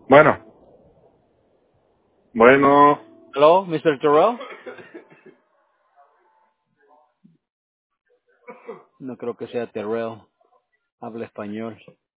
Bueno, bueno, Hello, Mr. Terrell. No creo que sea Terrell. Habla español.